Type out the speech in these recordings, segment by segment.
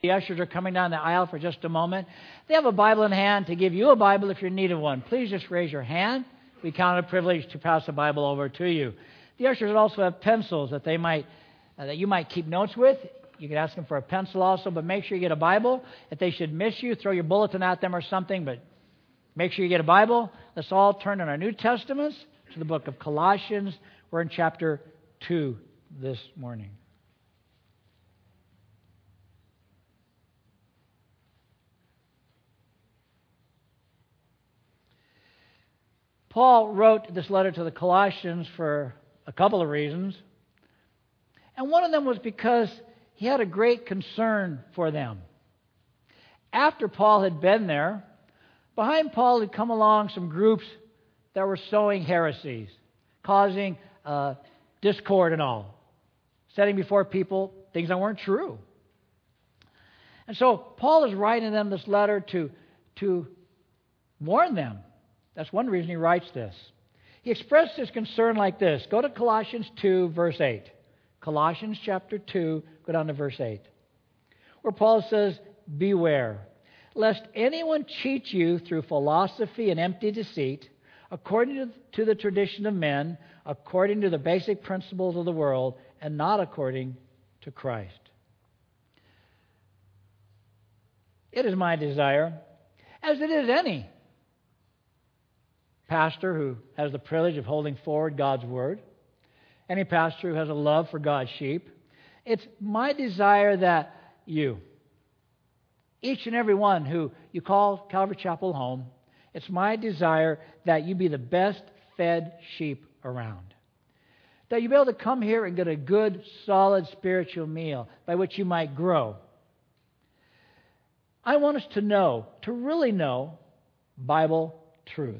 The ushers are coming down the aisle for just a moment. They have a Bible in hand to give you a Bible if you're in need of one. Please just raise your hand. We count it a privilege to pass the Bible over to you. The ushers also have pencils that you might keep notes with. You can ask them for a pencil also, but make sure you get a Bible. If they should miss you, throw your bulletin at them or something, but make sure you get a Bible. Let's all turn in our New Testaments to the book of Colossians. We're in chapter 2 this morning. Paul wrote this letter to the Colossians for a couple of reasons. And one of them was because he had a great concern for them. After Paul had been there, behind Paul had come along some groups that were sowing heresies, causing discord and all, setting before people things that weren't true. And so Paul is writing them this letter to warn them. That's one reason he writes this. He expressed his concern like this. Go to Colossians 2, verse 8. Colossians chapter 2, go down to verse 8. Where Paul says, "Beware, lest anyone cheat you through philosophy and empty deceit, according to the tradition of men, according to the basic principles of the world, and not according to Christ." It is my desire, as it is any pastor who has the privilege of holding forward God's Word, any pastor who has a love for God's sheep, it's my desire that you, each and every one who you call Calvary Chapel home, it's my desire that you be the best fed sheep around. That you be able to come here and get a good, solid spiritual meal by which you might grow. I want us to know, to really know, Bible truth.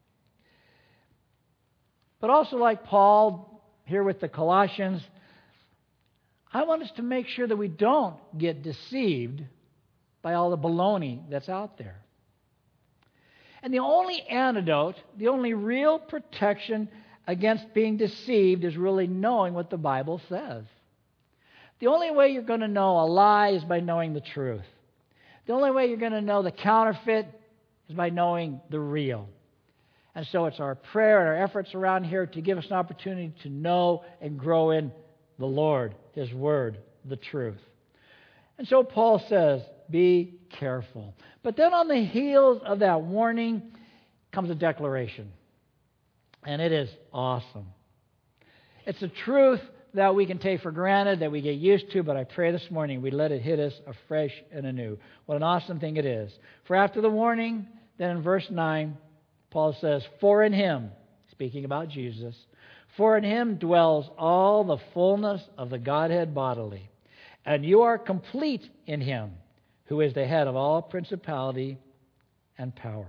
But also like Paul here with the Colossians, I want us to make sure that we don't get deceived by all the baloney that's out there. And the only antidote, the only real protection against being deceived is really knowing what the Bible says. The only way you're going to know a lie is by knowing the truth. The only way you're going to know the counterfeit is by knowing the real. And so it's our prayer and our efforts around here to give us an opportunity to know and grow in the Lord, His Word, the truth. And so Paul says, be careful. But then on the heels of that warning comes a declaration. And it is awesome. It's a truth that we can take for granted, that we get used to, but I pray this morning we let it hit us afresh and anew. What an awesome thing it is. For after the warning, then in verse 9, Paul says, "For in Him," speaking about Jesus, "for in Him dwells all the fullness of the Godhead bodily, and you are complete in Him, who is the head of all principality and power."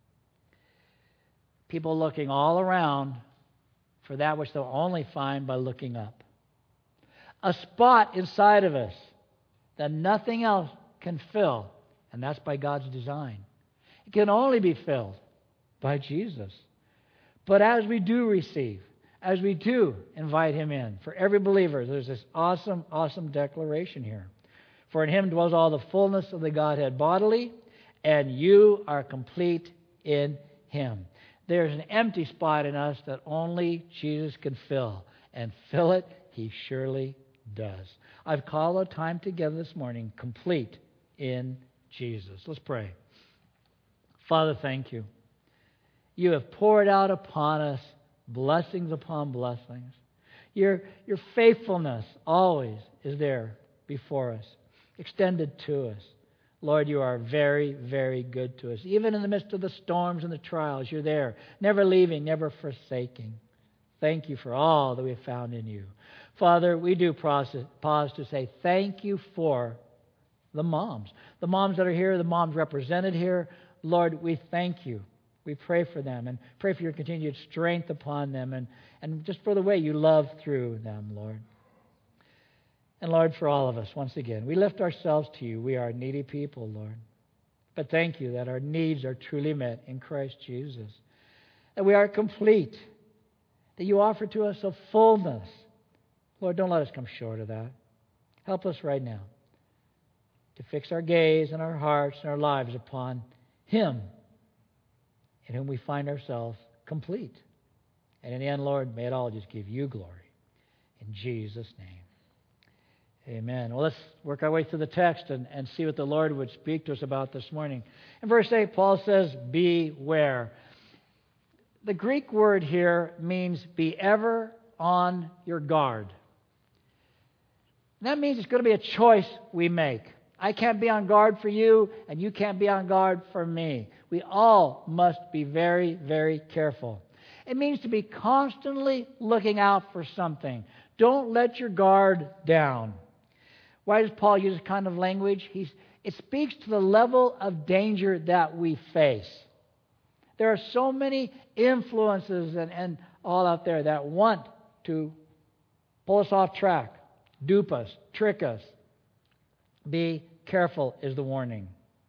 People looking all around for that which they'll only find by looking up. A spot inside of us that nothing else can fill, and that's by God's design. It can only be filled by Jesus. But as we do receive, as we do invite Him in, for every believer, there's this awesome, awesome declaration here. For in Him dwells all the fullness of the Godhead bodily, and you are complete in Him. There's an empty spot in us that only Jesus can fill, and fill it He surely does. I've called a time together this morning, complete in Jesus. Let's pray. Father, thank You. You have poured out upon us blessings upon blessings. Your faithfulness always is there before us, extended to us. Lord, You are very, very good to us. Even in the midst of the storms and the trials, You're there, never leaving, never forsaking. Thank You for all that we have found in You. Father, we do pause to say thank You for the moms that are here, the moms represented here. Lord, we thank You. We pray for them and pray for Your continued strength upon them and just for the way You love through them, Lord. And Lord, for all of us, once again, we lift ourselves to You. We are needy people, Lord. But thank You that our needs are truly met in Christ Jesus. That we are complete. That You offer to us a fullness. Lord, don't let us come short of that. Help us right now. to fix our gaze and our hearts and our lives upon Him, in whom we find ourselves complete. And in the end, Lord, may it all just give You glory. In Jesus' name. Amen. Well, let's work our way through the text and see what the Lord would speak to us about this morning. In verse 8, Paul says, beware. The Greek word here means be ever on your guard. And that means it's going to be a choice we make. I can't be on guard for you, and you can't be on guard for me. We all must be very, very careful. It means to be constantly looking out for something. Don't let your guard down. Why does Paul use this kind of language? It speaks to the level of danger that we face. There are so many influences and all out there that want to pull us off track, dupe us, trick us. Be careful is the warning.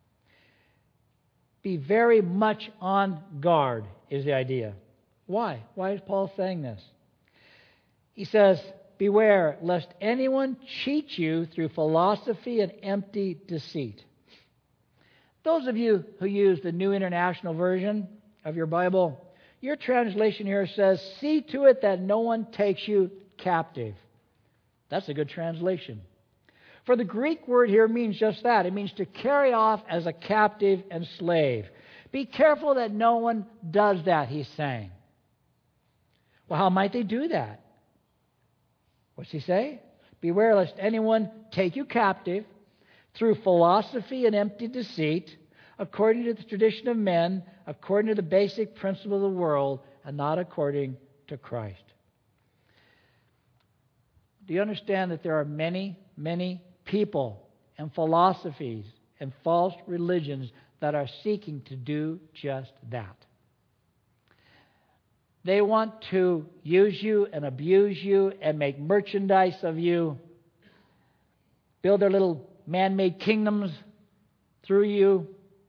Be very much on guard is the idea. Why? Why is Paul saying this? He says, beware lest anyone cheat you through philosophy and empty deceit. Those of you who use the New International Version of your Bible, your translation here says, see to it that no one takes you captive. That's a good translation. For the Greek word here means just that. It means to carry off as a captive and slave. Be careful that no one does that, he's saying. Well, how might they do that? What's he say? Beware lest anyone take you captive through philosophy and empty deceit, according to the tradition of men, according to the basic principle of the world, and not according to Christ. Do you understand that there are many, many people and philosophies and false religions that are seeking to do just that? They want to use you and abuse you and make merchandise of you, build their little man-made kingdoms through you.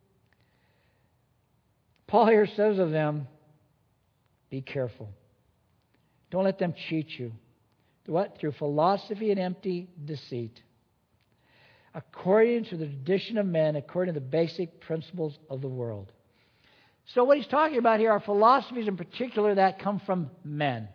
Paul here says of them, be careful. Don't let them cheat you. What? Through philosophy and empty deceit. According to the tradition of men, according to the basic principles of the world. So what he's talking about here are philosophies in particular that come from men.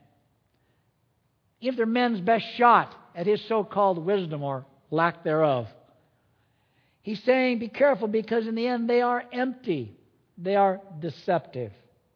If they're men's best shot at his so-called wisdom or lack thereof. He's saying be careful because in the end they are empty. They are deceptive.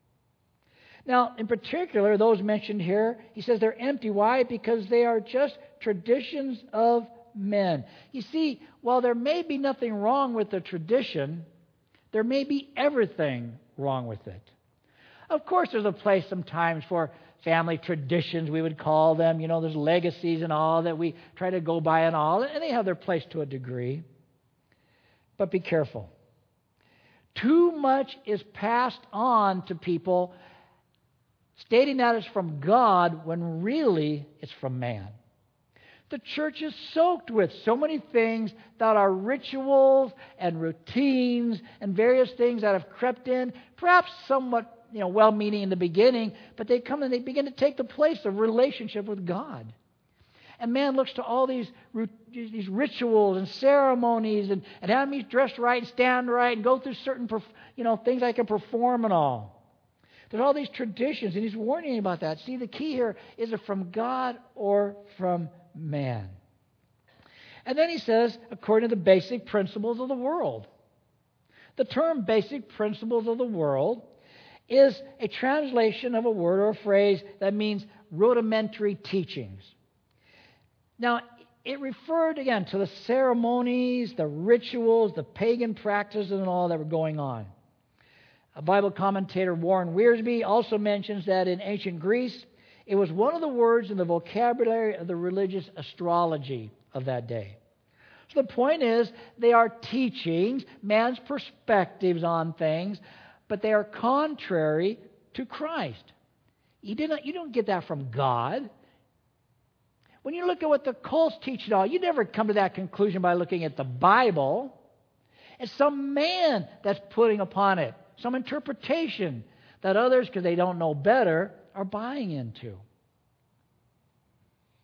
Now, in particular, those mentioned here, he says they're empty. Why? Because they are just traditions of men. You see, while there may be nothing wrong with the tradition, there may be everything wrong with it. Of course, there's a place sometimes for family traditions, we would call them. You know, there's legacies and all that we try to go by and all, and they have their place to a degree. But be careful. Too much is passed on to people stating that it's from God when really it's from man. The church is soaked with so many things that are rituals and routines and various things that have crept in, perhaps somewhat well-meaning in the beginning, but they come and they begin to take the place of relationship with God. And man looks to all these rituals and ceremonies and have me dressed right and stand right and go through certain things I can perform and all. There's all these traditions, and he's warning about that. See, the key here is it from God or from man? And then he says, according to the basic principles of the world. The term basic principles of the world is a translation of a word or a phrase that means rudimentary teachings. Now, it referred, again, to the ceremonies, the rituals, the pagan practices and all that were going on. A Bible commentator, Warren Wiersbe, also mentions that in ancient Greece, it was one of the words in the vocabulary of the religious astrology of that day. So the point is, they are teachings, man's perspectives on things, but they are contrary to Christ. You don't get that from God. When you look at what the cults teach and all, you never come to that conclusion by looking at the Bible. It's some man that's putting upon it, some interpretation that others, because they don't know better, are buying into.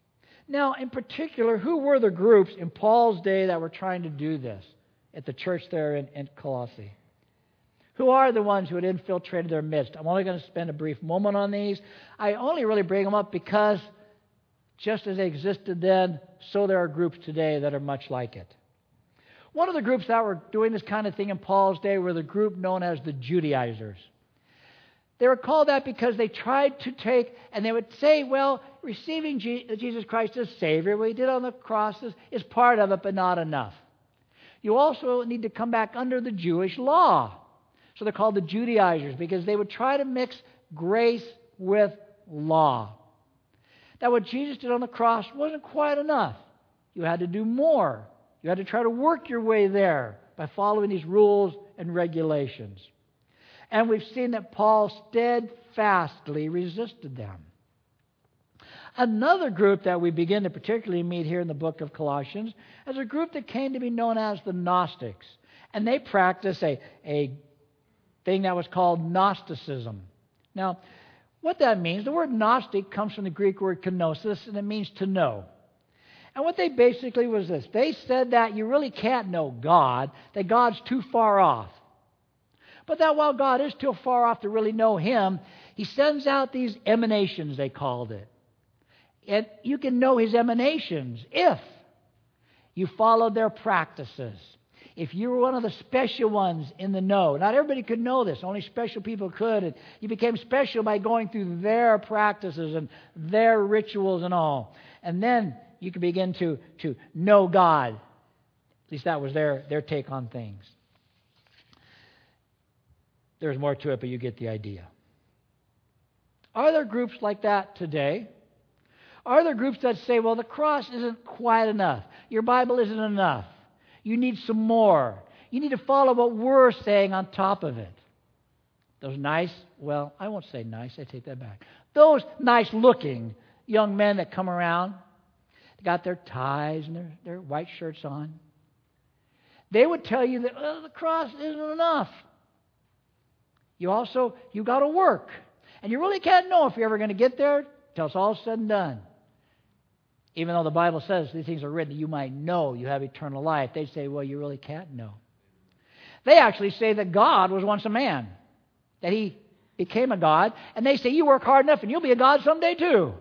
Now, in particular, who were the groups in Paul's day that were trying to do this at the church there in Colossae? Who are the ones who had infiltrated their midst? I'm only going to spend a brief moment on these. I only really bring them up because just as they existed then, so there are groups today that are much like it. One of the groups that were doing this kind of thing in Paul's day were the group known as the Judaizers. They were called that because they tried to take, and they would say, well, receiving Jesus Christ as Savior, what He did on the cross is part of it, but not enough. You also need to come back under the Jewish law. So they're called the Judaizers because they would try to mix grace with law. That what Jesus did on the cross wasn't quite enough. You had to do more. You had to try to work your way there by following these rules and regulations. And we've seen that Paul steadfastly resisted them. Another group that we begin to particularly meet here in the book of Colossians is a group that came to be known as the Gnostics. And they practice a thing that was called Gnosticism. Now, what that means, the word Gnostic comes from the Greek word kenosis, and it means to know. And what they basically was this. They said that you really can't know God, that God's too far off. But that while God is too far off to really know Him, He sends out these emanations, they called it. And you can know His emanations if you followed their practices. If you were one of the special ones in the know. Not everybody could know this. Only special people could. And you became special by going through their practices and their rituals and all. And then you could begin to know God. At least that was their take on things. There's more to it, but you get the idea. Are there groups like that today? Are there groups that say, well, the cross isn't quite enough. Your Bible isn't enough. You need some more. You need to follow what we're saying on top of it. Those nice, well, I won't say nice, I take that back. Those nice-looking young men that come around, they got their ties and their white shirts on. They would tell you that the cross isn't enough. You got to work. And you really can't know if you're ever going to get there till it's all said and done. Even though the Bible says these things are written that you might know you have eternal life, they say, well, you really can't know. They actually say that God was once a man, that He became a God, and they say you work hard enough and you'll be a God someday too.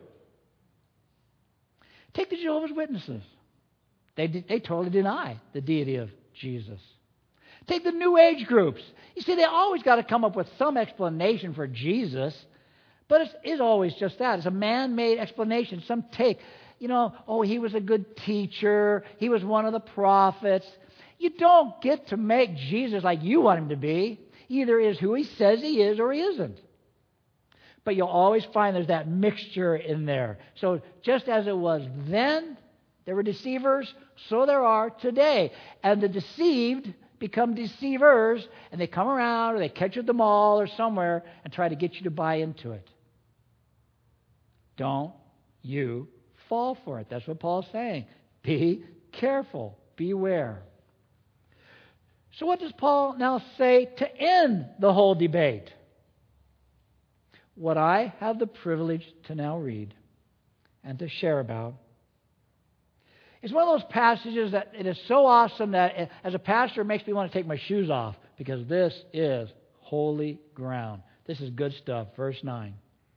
Take the Jehovah's Witnesses. They totally deny the deity of Jesus. Take the New Age groups. You see, they always got to come up with some explanation for Jesus, but it is always just that. It's a man-made explanation, some take. He was a good teacher. He was one of the prophets. You don't get to make Jesus like you want Him to be. He either is who He says He is or He isn't. But you'll always find there's that mixture in there. So just as it was then, there were deceivers, so there are today. And the deceived become deceivers, and they come around or they catch you at the mall or somewhere and try to get you to buy into it. Don't you fall for it. That's what Paul's saying. Be careful. Beware. So what does Paul now say to end the whole debate? What I have the privilege to now read and to share about is one of those passages that it is so awesome that as a pastor it makes me want to take my shoes off because this is holy ground. This is good stuff. Verse 9.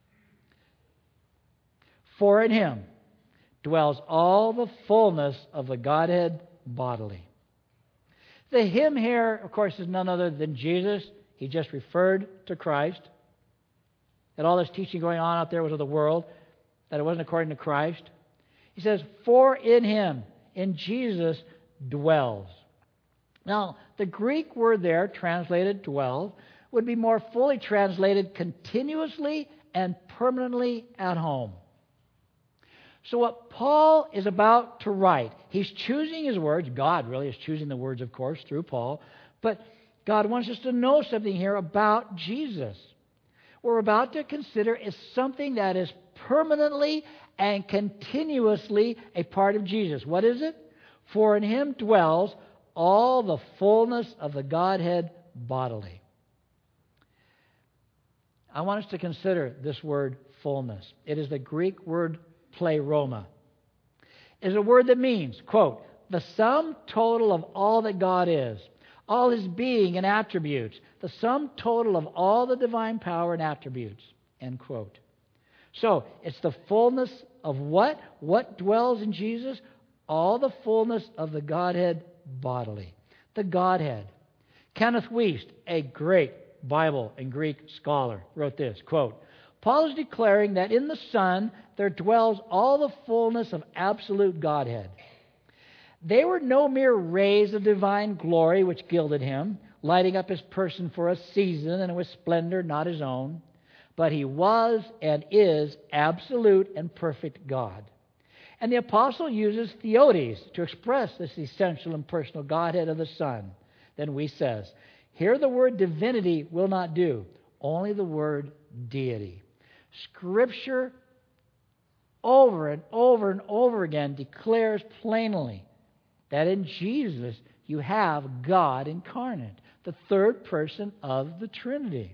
For in Him dwells all the fullness of the Godhead bodily. The Him here, of course, is none other than Jesus. He just referred to Christ. That all this teaching going on out there was of the world, that it wasn't according to Christ. He says, for in Him, in Jesus, dwells. Now, the Greek word there, translated dwell, would be more fully translated continuously and permanently at home. So what Paul is about to write, he's choosing his words. God really is choosing the words, of course, through Paul. But God wants us to know something here about Jesus. What we're about to consider is something that is permanently and continuously a part of Jesus. What is it? For in Him dwells all the fullness of the Godhead bodily. I want us to consider this word fullness. It is the Greek word pleroma. is a word that means, quote, the sum total of all that God is, all His being and attributes, the sum total of all the divine power and attributes, end quote. So, it's the fullness of what? What dwells in Jesus? All the fullness of the Godhead bodily. The Godhead. Kenneth Wuest, a great Bible and Greek scholar, wrote this, quote, Paul is declaring that in the Son there dwells all the fullness of absolute Godhead. They were no mere rays of divine glory which gilded Him, lighting up His person for a season and with splendor not His own, but He was and is absolute and perfect God. And the apostle uses theotes to express this essential and personal Godhead of the Son. Then Wuest says, here the word divinity will not do, only the word deity. Scripture over and over and over again declares plainly that in Jesus you have God incarnate, the third person of the Trinity.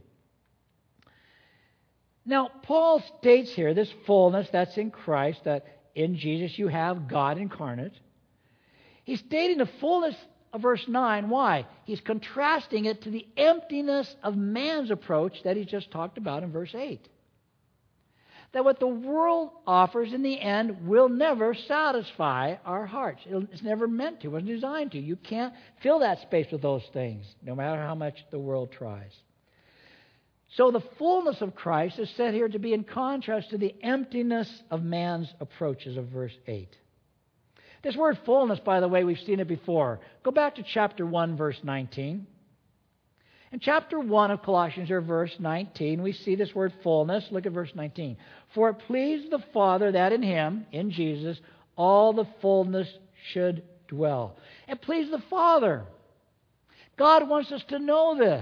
Now, Paul states here this fullness that's in Christ, that in Jesus you have God incarnate. He's stating the fullness of verse 9. Why? He's contrasting it to the emptiness of man's approach that he just talked about in verse 8. That what the world offers in the end will never satisfy our hearts. It's never meant to. It wasn't designed to. You can't fill that space with those things, no matter how much the world tries. So the fullness of Christ is set here to be in contrast to the emptiness of man's approaches of verse 8. This word fullness, by the way, we've seen it before. Go back to chapter 1, verse 19. In chapter 1 of Colossians, or verse 19, we see this word fullness. Look at verse 19. For it pleased the Father that in Him, in Jesus, all the fullness should dwell. It pleased the Father. God wants us to know this.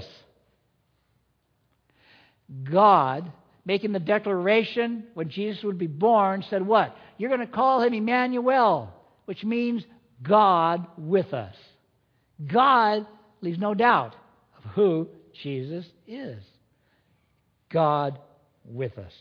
God, making the declaration when Jesus would be born, said what? You're going to call Him Emmanuel, which means God with us. God leaves no doubt of who Jesus is. God with us.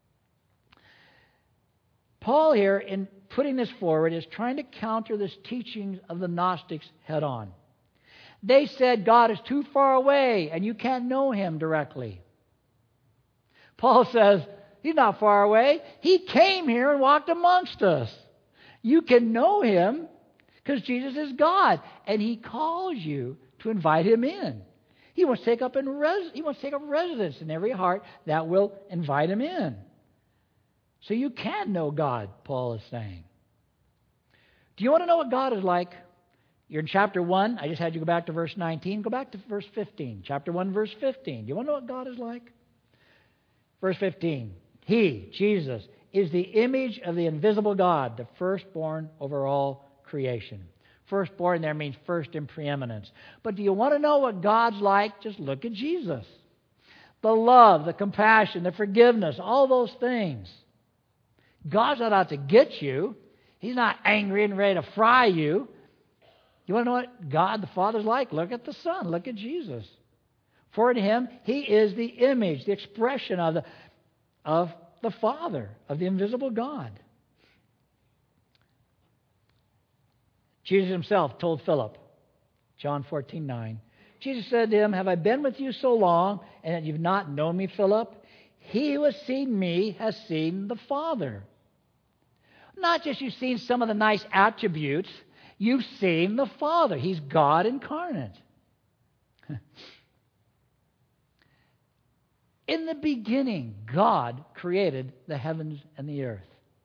Paul here, in putting this forward, is trying to counter this teaching of the Gnostics head on. They said God is too far away and you can't know Him directly. Paul says, He's not far away. He came here and walked amongst us. You can know Him because Jesus is God, and He calls you to invite Him in. He wants to take up residence in every heart that will invite Him in. So you can know God, Paul is saying. Do you want to know what God is like? You're in chapter 1. I just had you go back to verse 19. Go back to verse 15. Chapter 1, verse 15. Do you want to know what God is like? Verse 15. He, Jesus, is the image of the invisible God, the firstborn over all creation. Firstborn there means first in preeminence. But do you want to know what God's like? Just look at Jesus. The love, the compassion, the forgiveness, all those things. God's not out to get you. He's not angry and ready to fry you. You want to know what God the Father's like? Look at the Son. Look at Jesus. For in Him, He is the image, the expression of the Father, of the invisible God. Jesus Himself told Philip, John 14:9, Jesus said to him, have I been with you so long, and that you've not known me, Philip? He who has seen me has seen the Father. Not just you've seen some of the nice attributes, you've seen the Father. He's God incarnate. In the beginning, God created the heavens and the earth.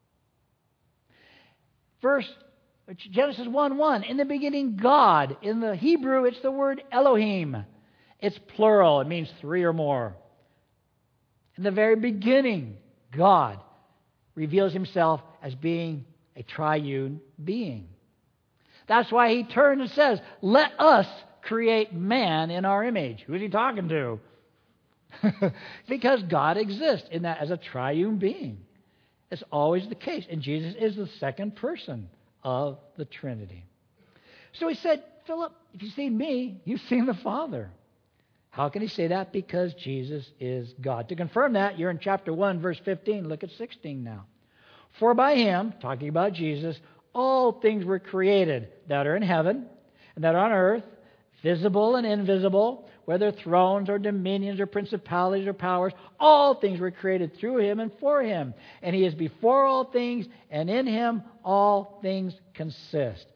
Genesis 1:1, in the beginning, God. In the Hebrew, it's the word Elohim. It's plural. It means three or more. In the very beginning, God reveals Himself as being a triune being. That's why He turns and says, let us create man in our image. Who's He talking to? Because God exists in that as a triune being. It's always the case. And Jesus is the second person of the Trinity. So He said, Philip, if you've seen me, you've seen the Father. How can He say that? Because Jesus is God. To confirm that, you're in chapter 1, verse 15. Look at 16 now. For by Him, talking about Jesus, all things were created that are in heaven and that are on earth, visible and invisible, whether thrones or dominions or principalities or powers, all things were created through him and for him. And he is before all things, and in him all things consist.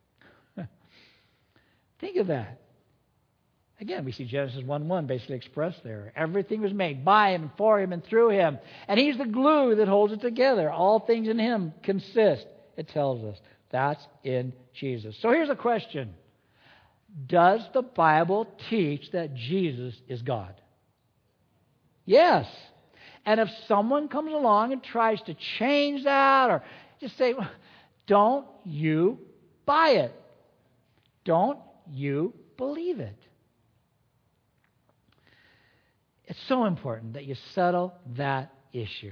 Think of that. Again, we see Genesis 1:1 basically expressed there. Everything was made by him and for him and through him. And he's the glue that holds it together. All things in him consist, it tells us. That's in Jesus. So here's a question. Does the Bible teach that Jesus is God? Yes. And if someone comes along and tries to change that or just say, don't you buy it? Don't you believe it? It's so important that you settle that issue.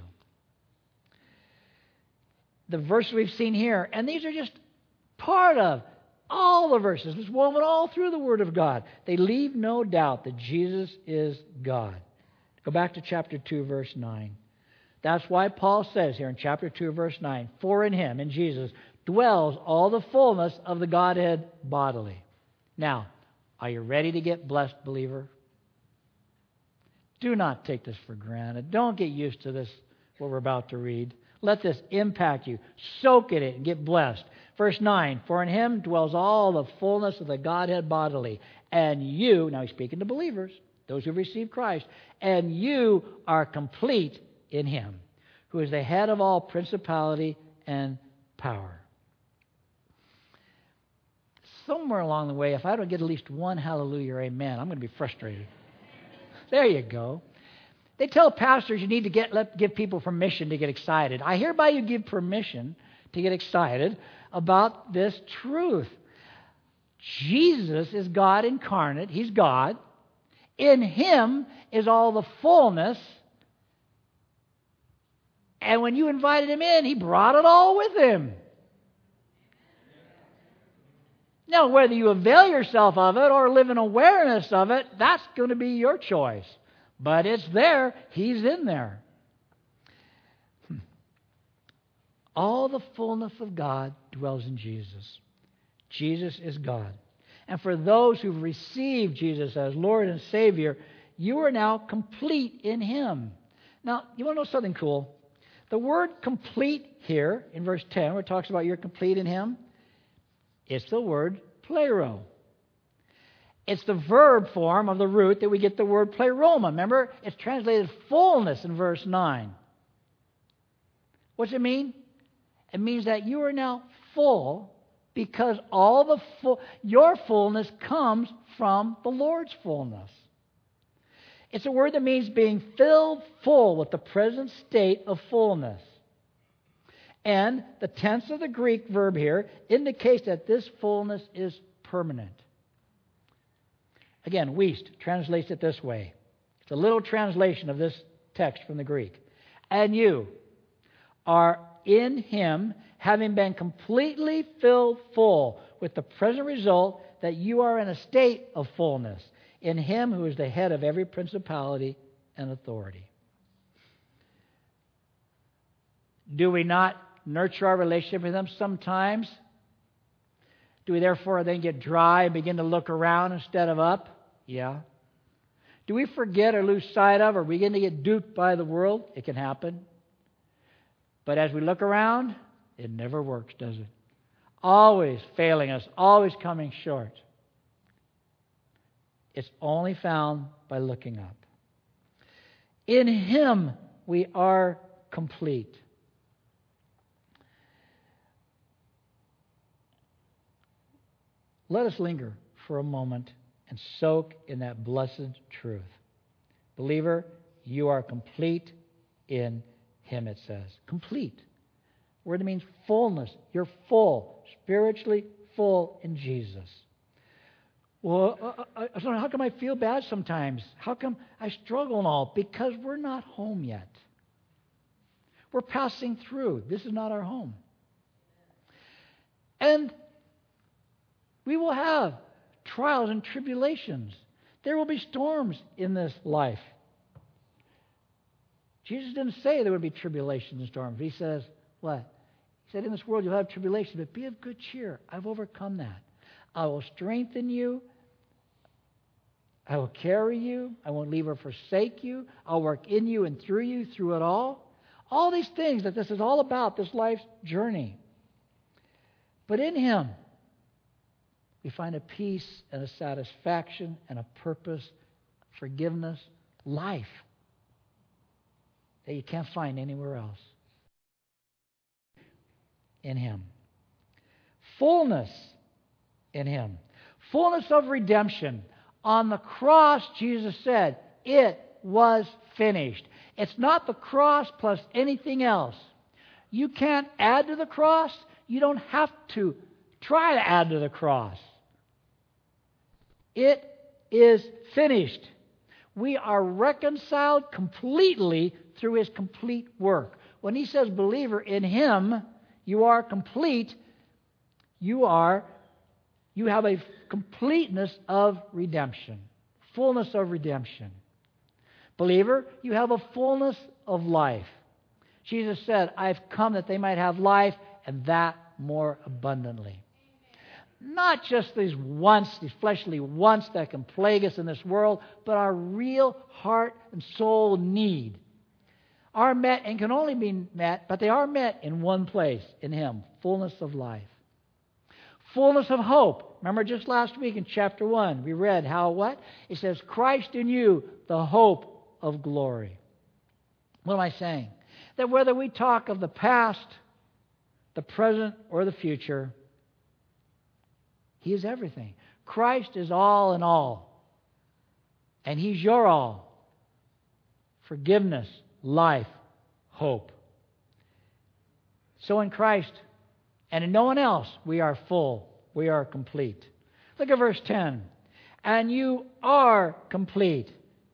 The verse we've seen here, and these are just part of all the verses, it's woven all through the Word of God. They leave no doubt that Jesus is God. Go back to chapter 2, verse 9. That's why Paul says here in chapter 2, verse 9, for in him, in Jesus, dwells all the fullness of the Godhead bodily. Now, are you ready to get blessed, believer? Do not take this for granted. Don't get used to this, what we're about to read. Let this impact you. Soak in it and get blessed. Verse 9, for in him dwells all the fullness of the Godhead bodily. And you, now he's speaking to believers, those who receive Christ, and you are complete in him, who is the head of all principality and power. Somewhere along the way, if I don't get at least one hallelujah or amen, I'm going to be frustrated. There you go. They tell pastors you need to give people permission to get excited. I hereby you give permission to get excited about this truth. Jesus is God incarnate. He's God. In him is all the fullness. And when you invited him in, he brought it all with him. Now, whether you avail yourself of it or live in awareness of it, that's going to be your choice. But it's there. He's in there. All the fullness of God dwells in Jesus. Jesus is God. And for those who've received Jesus as Lord and Savior, you are now complete in him. Now, you want to know something cool? The word complete here in verse 10, where it talks about you're complete in him, it's the word plero. It's the verb form of the root that we get the word pleroma. Remember, it's translated fullness in verse 9. What's it mean? It means that you are now full because your fullness comes from the Lord's fullness. It's a word that means being filled full with the present state of fullness. And the tense of the Greek verb here indicates that this fullness is permanent. Again, Wuest translates it this way. It's a little translation of this text from the Greek. And you are in him, having been completely filled full, with the present result that you are in a state of fullness, in him who is the head of every principality and authority. Do we not nurture our relationship with him sometimes? Do we therefore then get dry and begin to look around instead of up? Yeah. Do we forget or lose sight of or begin to get duped by the world? It can happen. But as we look around, it never works, does it? Always failing us, always coming short. It's only found by looking up. In him we are complete. Let us linger for a moment and soak in that blessed truth. Believer, you are complete in him, it says. Complete. Word that means fullness. You're full, spiritually full in Jesus. Well, how come I feel bad sometimes? How come I struggle and all? Because we're not home yet. We're passing through. This is not our home. And we will have trials and tribulations. There will be storms in this life. Jesus didn't say there would be tribulations and storms. He says, what? said, in this world you'll have tribulation, but be of good cheer. I've overcome that. I will strengthen you. I will carry you. I won't leave or forsake you. I'll work in you and through you, through it all. All these things that this is all about, this life's journey. But in Him, we find a peace and a satisfaction and a purpose, forgiveness, life that you can't find anywhere else. In Him. Fullness in Him. Fullness of redemption. On the cross, Jesus said, it was finished. It's not the cross plus anything else. You can't add to the cross. You don't have to try to add to the cross. It is finished. We are reconciled completely through His complete work. When He says, believer, in Him, you are complete. You have a completeness of redemption. Fullness of redemption. Believer, you have a fullness of life. Jesus said, I've come that they might have life, and that more abundantly. Not just these fleshly wants that can plague us in this world, but our real heart and soul need are met and can only be met, but they are met in one place, in Him, fullness of life. Fullness of hope. Remember just last week in chapter 1, we read how what? It says, Christ in you, the hope of glory. What am I saying? That whether we talk of the past, the present, or the future, He is everything. Christ is all in all. And He's your all. Forgiveness, life, hope. So in Christ and in no one else, we are full. We are complete. Look at verse 10. And you are complete.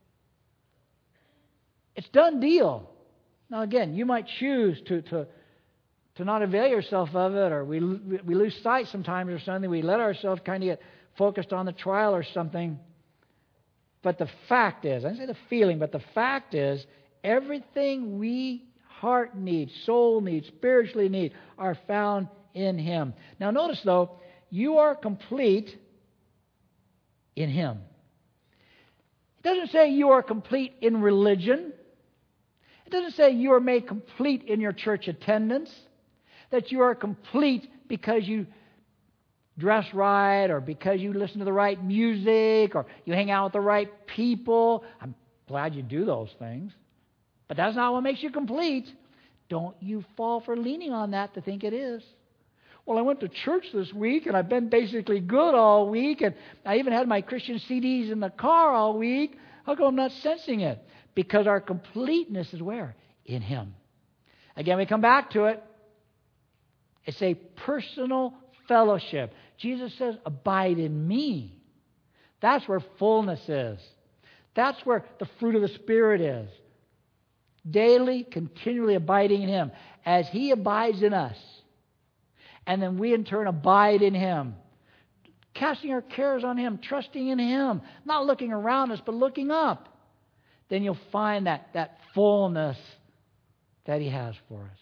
It's done deal. Now again, you might choose to not avail yourself of it, or we lose sight sometimes or something. We let ourselves kind of get focused on the trial or something. But the fact is, I didn't say the feeling, but the fact is, everything we heart need, soul need, spiritually need, are found in Him. Now notice though, you are complete in Him. It doesn't say you are complete in religion. It doesn't say you are made complete in your church attendance. That you are complete because you dress right, or because you listen to the right music, or you hang out with the right people. I'm glad you do those things. But that's not what makes you complete. Don't you fall for leaning on that to think it is. Well, I went to church this week, and I've been basically good all week, and I even had my Christian CDs in the car all week. How come I'm not sensing it? Because our completeness is where? In Him. Again, we come back to it. It's a personal fellowship. Jesus says, abide in me. That's where fullness is. That's where the fruit of the Spirit is. Daily, continually abiding in Him. As He abides in us. And then we in turn abide in Him. Casting our cares on Him, trusting in Him. Not looking around us, but looking up. Then you'll find that fullness that He has for us.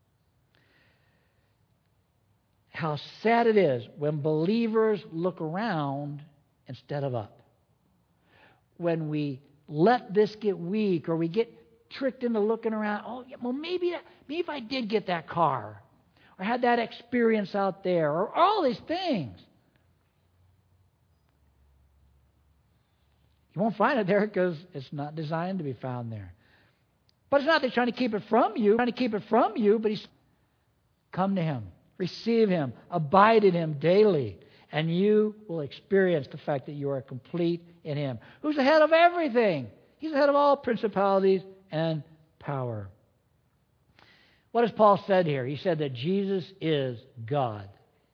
How sad it is when believers look around instead of up. When we let this get weak, or we get tricked into looking around. Oh, yeah, well, maybe if I did get that car, or had that experience out there, or all these things. You won't find it there because it's not designed to be found there. But it's not that He's trying to keep it from you. But He's come to Him. Receive Him. Abide in Him daily. And you will experience the fact that you are complete in Him. Who's the head of everything? He's the head of all principalities and power. What has Paul said here? He said that Jesus is God.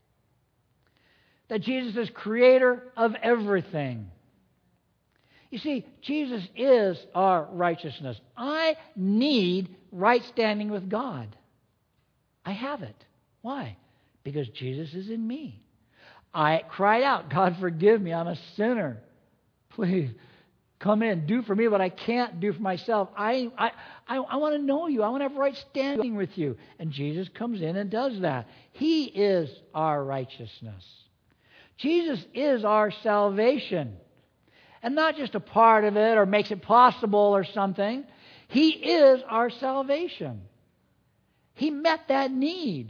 That Jesus is creator of everything. You see, Jesus is our righteousness. I need right standing with God. I have it. Why? Because Jesus is in me. I cried out, God, forgive me. I'm a sinner. Please Come in, do for me what I can't do for myself. I want to know you. I want to have right standing with you. And Jesus comes in and does that. He is our righteousness. Jesus is our salvation. And not just a part of it or makes it possible or something. He is our salvation. He met that need.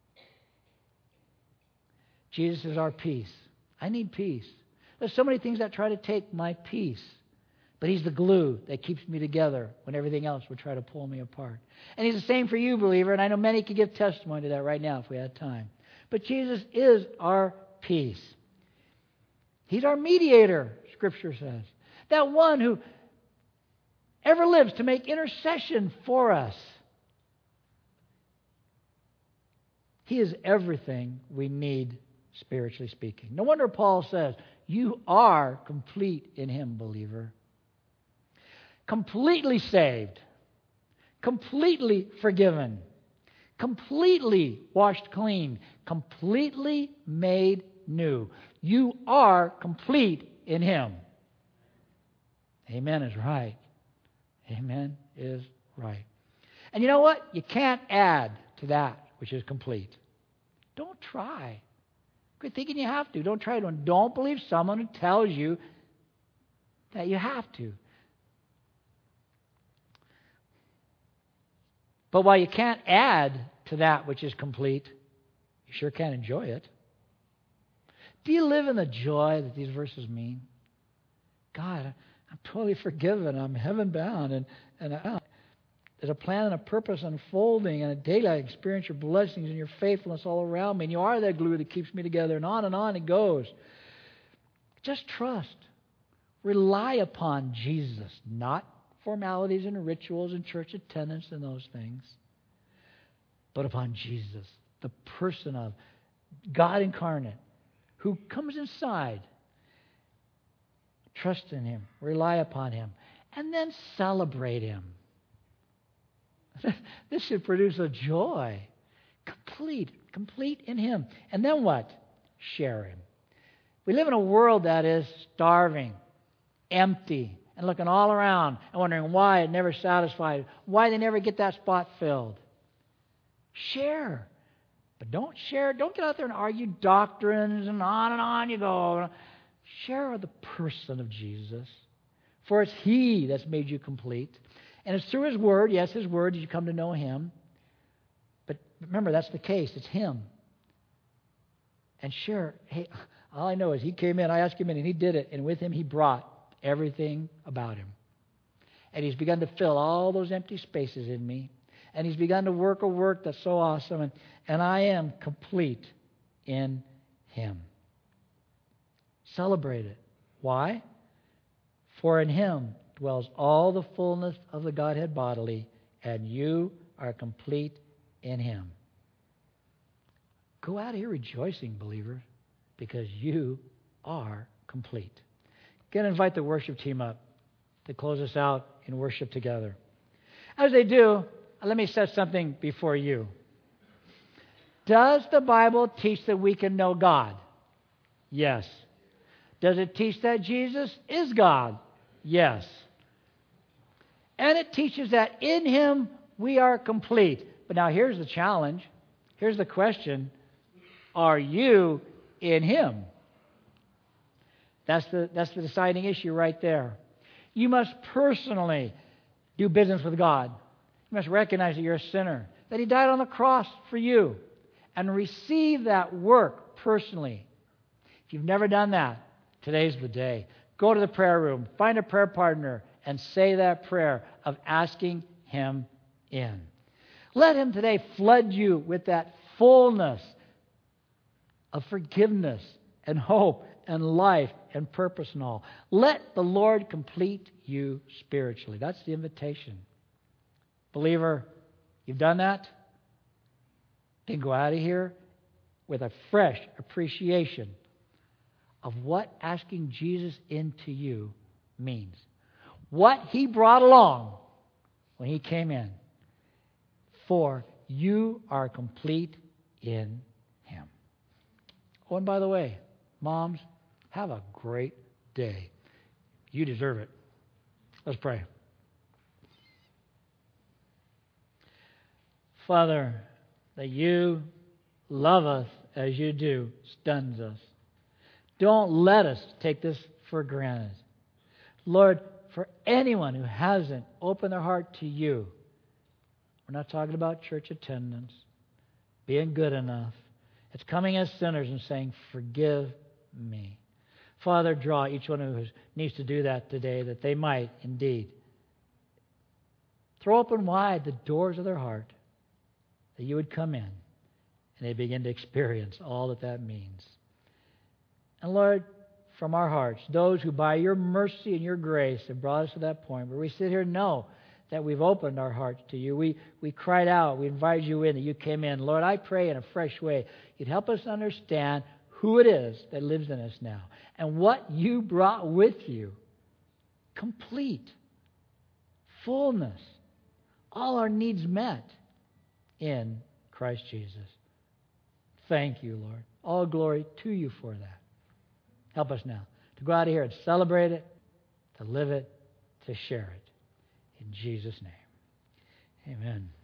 Jesus is our peace. I need peace. There's so many things that try to take my peace. But He's the glue that keeps me together when everything else would try to pull me apart. And He's the same for you, believer. And I know many could give testimony to that right now if we had time. But Jesus is our peace. He's our mediator, Scripture says. That one who ever lives to make intercession for us. He is everything we need, spiritually speaking. No wonder Paul says, you are complete in Him, believer. Completely saved, completely forgiven, completely washed clean, completely made new. You are complete in Him. Amen is right. Amen is right. And you know what? You can't add to that which is complete. Don't try. Quit thinking you have to. Don't try to. And don't believe someone who tells you that you have to. But while you can't add to that which is complete, you sure can enjoy it. Do you live in the joy that these verses mean? God, I'm totally forgiven. I'm heaven-bound. And there's a plan and a purpose unfolding. And daily I experience your blessings and your faithfulness all around me. And you are that glue that keeps me together. And on it goes. Just trust. Rely upon Jesus, not formalities and rituals and church attendance and those things, but upon Jesus, the person of God incarnate, who comes inside. Trust in Him, rely upon Him, and then celebrate Him. This should produce a joy. Complete in Him. And then what? Share Him. We live in a world that is starving, empty, and looking all around and wondering why it never satisfied, why they never get that spot filled. Share. But don't share. Don't get out there and argue doctrines and on you go. Share the person of Jesus. For it's He that's made you complete. And it's through His Word, yes, His Word, you come to know Him. But remember, that's the case. It's Him. And share. Hey, all I know is He came in, I asked Him in, and He did it. And with Him, He brought everything about Him. And He's begun to fill all those empty spaces in me. And He's begun to work a work that's so awesome. And I am complete in Him. Celebrate it. Why? For in Him dwells all the fullness of the Godhead bodily, and you are complete in Him. Go out of here rejoicing, believer, because you are complete. Going to invite the worship team up to close us out in worship together. As they do, let me set something before you. Does the Bible teach that we can know God? Yes. Does it teach that Jesus is God? Yes. And it teaches that in Him we are complete. But now here's the challenge. Here's the question. Are you in Him? That's the deciding issue right there. You must personally do business with God. You must recognize that you're a sinner, that He died on the cross for you, and receive that work personally. If you've never done that, today's the day. Go to the prayer room, find a prayer partner, and say that prayer of asking Him in. Let Him today flood you with that fullness of forgiveness and hope and life and purpose and all. Let the Lord complete you spiritually. That's the invitation. Believer, you've done that? Then go out of here with a fresh appreciation of what asking Jesus into you means. What He brought along when He came in. For you are complete in Him. Oh, and by the way, moms, have a great day. You deserve it. Let's pray. Father, that you love us as you do stuns us. Don't let us take this for granted. Lord, for anyone who hasn't opened their heart to you, we're not talking about church attendance, being good enough. It's coming as sinners and saying, forgive me. Father, draw each one who needs to do that today, that they might indeed throw open wide the doors of their heart, that you would come in and they begin to experience all that that means. And Lord, from our hearts, those who by your mercy and your grace have brought us to that point where we sit here and know that we've opened our hearts to you. We cried out, we invited you in, that you came in. Lord, I pray in a fresh way you'd help us understand who it is that lives in us now and what you brought with you. Complete, fullness, all our needs met in Christ Jesus. Thank you, Lord. All glory to you for that. Help us now to go out of here and celebrate it, to live it, to share it. In Jesus' name, amen.